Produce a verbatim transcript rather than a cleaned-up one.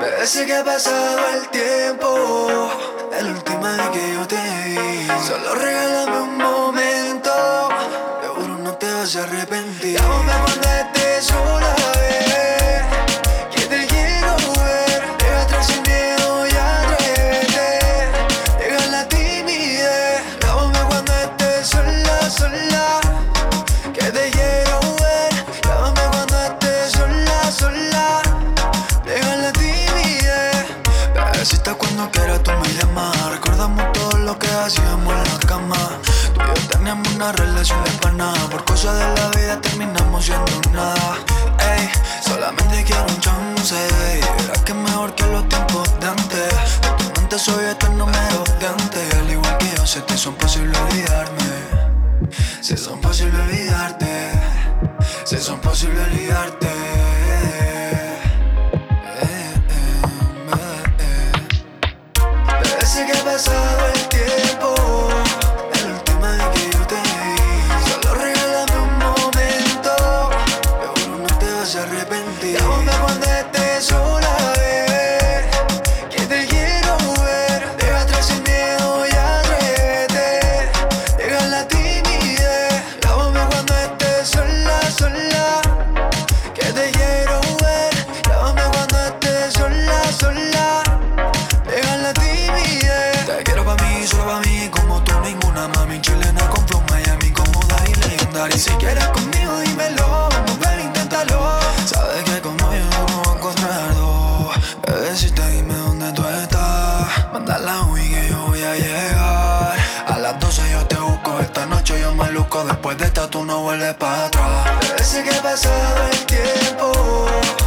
Parece que ha pasado el tiempo de la última vez que yo te vi. Solo regálame un momento, seguro no te vas a arrepentir. Llámame cuando estés sola, bebé, que te quiero ver. Deja atrás el miedo y atrévete, deja la timidez. Llámame cuando estés sola, sola, que te quiero ver. Llámame cuando estés sola, sola, deja la timidez. Bebecita, cuando quieras tú me llamas. Recordamos todo lo que hacíamos en la cama. Tú y yo teníamos una relación de pana. Por cosas de la vida terminamos siendo nada. Ey, solamente quiero un chance. Verás que es mejor que los tiempos de antes. De tu mente soy eterno medio de antes. Al igual que yo sé que son posibles olvidarme. Si son posibles olvidarte. Si son posibles olvidarte. Parece que ha pasado el tiempo de la última vez que yo te vi. Solo regálame un momento, seguro no te vas a arrepentir. Llámame cuando estés sola, bebé, que te quiero ver. Deja atrás el miedo y atrévete, deja la timidez. Llámame cuando estés sola, sola, que te quiero ver. Llámame cuando estés sola, sola, deja la timidez. Te quiero pa' mí, solo pa' mí, como tú ninguna mami. Chilena con flow, Miami, cómoda y legendaria. Y si quieres conmigo, dímelo, vamos, ven, inténtalo. Sabes que como yo no voy a encontrar dos. Bebecita, dime dónde tú estás. Manda la Wii que yo voy a llegar. A las doce yo te busco, esta noche yo me luzco. Después de esta tú no vuelves para atrás. Parece que ha pasado el tiempo